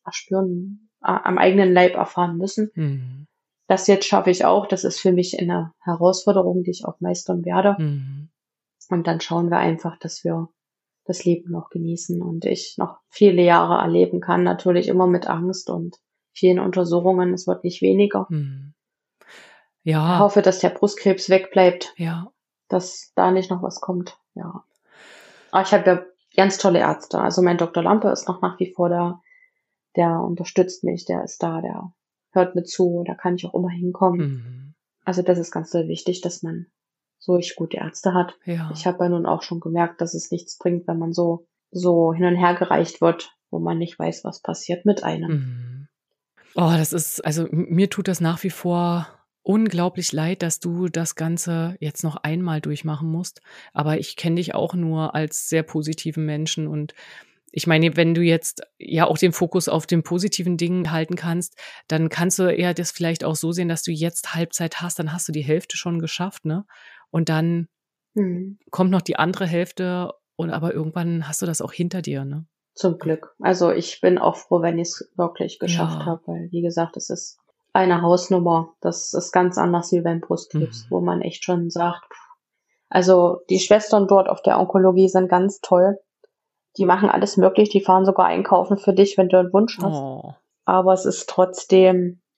am eigenen Leib erfahren müssen. Mhm. Das jetzt schaffe ich auch. Das ist für mich eine Herausforderung, die ich auch meistern werde. Mhm. Und dann schauen wir einfach, dass wir das Leben noch genießen und ich noch viele Jahre erleben kann. Natürlich immer mit Angst und vielen Untersuchungen. Es wird nicht weniger. Mhm. Ich Ja, hoffe, dass der Brustkrebs wegbleibt, ja. dass da nicht noch was kommt. Ja. Aber ich habe ja ganz tolle Ärzte. Also mein Dr. Lampe ist noch nach wie vor da. Der unterstützt mich, der ist da, der hört mir zu, da kann ich auch immer hinkommen. Mhm. Also das ist ganz so wichtig, dass man solch gute Ärzte hat. Ich Ja. habe ja nun auch schon gemerkt, dass es nichts bringt, wenn man so hin und her gereicht wird, wo man nicht weiß, was passiert mit einem. Mhm. Oh, das ist also, mir tut das nach wie vor unglaublich leid, dass du das Ganze jetzt noch einmal durchmachen musst. Aber ich kenne dich auch nur als sehr positiven Menschen und ich meine, wenn du jetzt ja auch den Fokus auf den positiven Dingen halten kannst, dann kannst du eher das vielleicht auch so sehen, dass du jetzt Halbzeit hast, dann hast du die Hälfte schon geschafft, ne? Und dann Mhm. kommt noch die andere Hälfte und aber irgendwann hast du das auch hinter dir, ne? Zum Glück. Also ich bin auch froh, wenn ich es wirklich geschafft Ja. habe, weil wie gesagt, es ist eine Hausnummer. Das ist ganz anders wie beim Brustkrebs, Mhm. wo man echt schon sagt, also die Schwestern dort auf der Onkologie sind ganz toll. Die machen alles möglich, die fahren sogar einkaufen für dich, wenn du einen Wunsch hast. Oh. Aber es ist trotzdem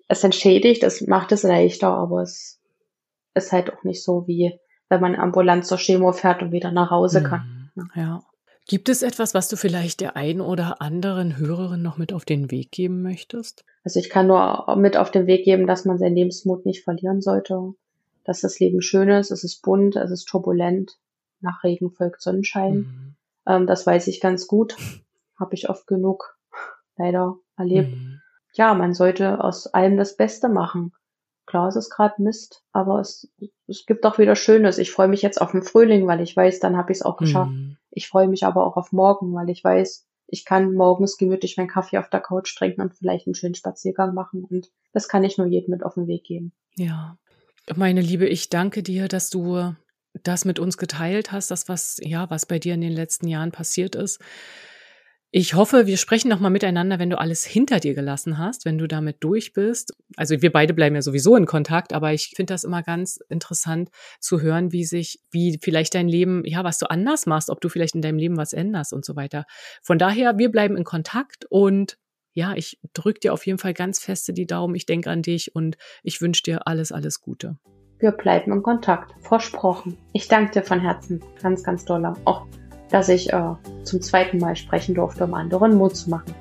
es entschädigt, es macht es leichter, aber es ist halt auch nicht so, wie wenn man ambulant zur Chemo fährt und wieder nach Hause kann. Ja. Gibt es etwas, was du vielleicht der einen oder anderen Hörerin noch mit auf den Weg geben möchtest? Also ich kann nur mit auf den Weg geben, dass man seinen Lebensmut nicht verlieren sollte, dass das Leben schön ist, es ist bunt, es ist turbulent, nach Regen folgt Sonnenschein. Das weiß ich ganz gut, habe ich oft genug leider erlebt. Ja, man sollte aus allem das Beste machen. Klar, es ist gerade Mist, aber es gibt auch wieder Schönes. Ich freue mich jetzt auf den Frühling, weil ich weiß, dann habe ich es auch geschafft. Ich freue mich aber auch auf morgen, weil ich weiß, ich kann morgens gemütlich meinen Kaffee auf der Couch trinken und vielleicht einen schönen Spaziergang machen. Und das kann ich nur jedem mit auf den Weg geben. Ja, meine Liebe, ich danke dir, dass du das mit uns geteilt hast, das was bei dir in den letzten Jahren passiert ist. Ich hoffe, wir sprechen noch mal miteinander, wenn du alles hinter dir gelassen hast, wenn du damit durch bist. Also wir beide bleiben ja sowieso in Kontakt, aber ich finde das immer ganz interessant zu hören, wie vielleicht dein Leben, was du anders machst, ob du vielleicht in deinem Leben was änderst und so weiter. Von daher, wir bleiben in Kontakt und ich drücke dir auf jeden Fall ganz feste die Daumen. Ich denke an dich und ich wünsche dir alles, alles Gute. Wir bleiben in Kontakt, versprochen. Ich danke dir von Herzen, ganz, ganz doll. Auch dass ich zum zweiten Mal sprechen durfte, um anderen Mut zu machen.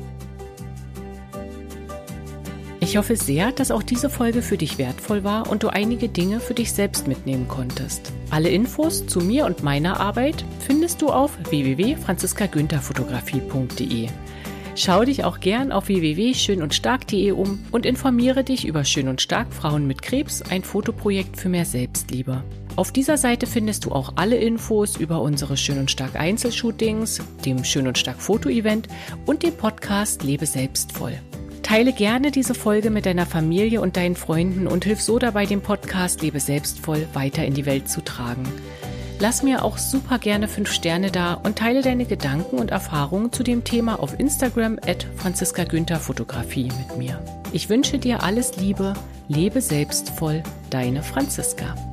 Ich hoffe sehr, dass auch diese Folge für dich wertvoll war und du einige Dinge für dich selbst mitnehmen konntest. Alle Infos zu mir und meiner Arbeit findest du auf www.franziskagüntherfotografie.de. Schau dich auch gern auf www.schönundstark.de um und informiere dich über Schön und Stark Frauen mit Krebs, ein Fotoprojekt für mehr Selbstliebe. Auf dieser Seite findest du auch alle Infos über unsere Schön und Stark Einzelshootings, dem Schön und Stark Foto-Event und dem Podcast Lebe selbstvoll. Teile gerne diese Folge mit deiner Familie und deinen Freunden und hilf so dabei, den Podcast Lebe selbstvoll weiter in die Welt zu tragen. Lass mir auch super gerne 5 Sterne da und teile deine Gedanken und Erfahrungen zu dem Thema auf Instagram @franziskagüntherfotografie mit mir. Ich wünsche dir alles Liebe, lebe selbstvoll, deine Franziska.